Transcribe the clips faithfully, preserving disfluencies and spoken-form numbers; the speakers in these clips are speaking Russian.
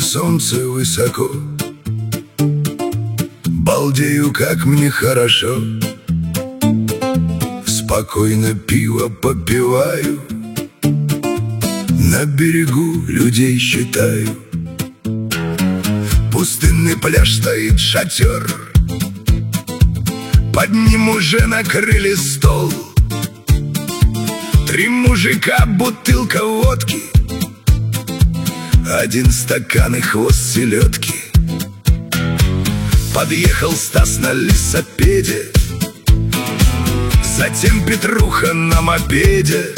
солнце высоко. Балдею, как мне хорошо. Спокойно пиво попиваю, на берегу людей считаю. Пустынный пляж, стоит шатер, под ним уже накрыли стол. Три мужика, бутылка водки, один стакан и хвост селедки. Подъехал Стас на лесопеде, затем Петруха на мопеде.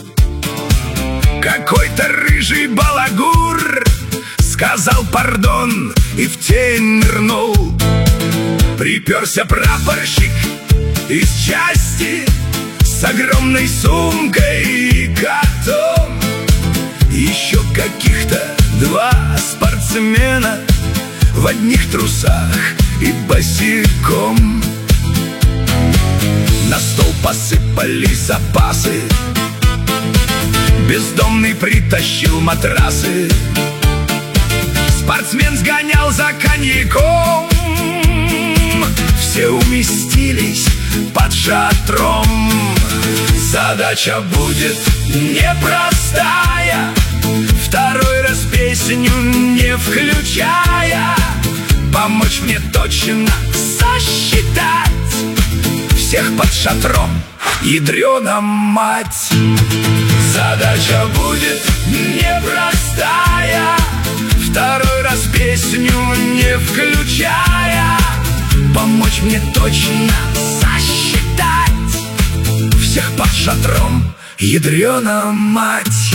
Какой-то рыжий балагур сказал пардон и в тень нырнул. Приперся прапорщик из части с огромной сумкой и котом. Еще каких-то два спортсмена в одних трусах и босиком. На стол посыпались запасы, бездомный притащил матрасы. Спортсмен сгонял за коньяком. Все уместились под шатром. Задача будет непростая, второй раз песню не включая. Помочь мне точно сосчитать всех под шатром, ядрёна мать. Задача будет непростая, второй раз песню не включая. Помочь мне точно сосчитать всех под шатром, ядрёна мать.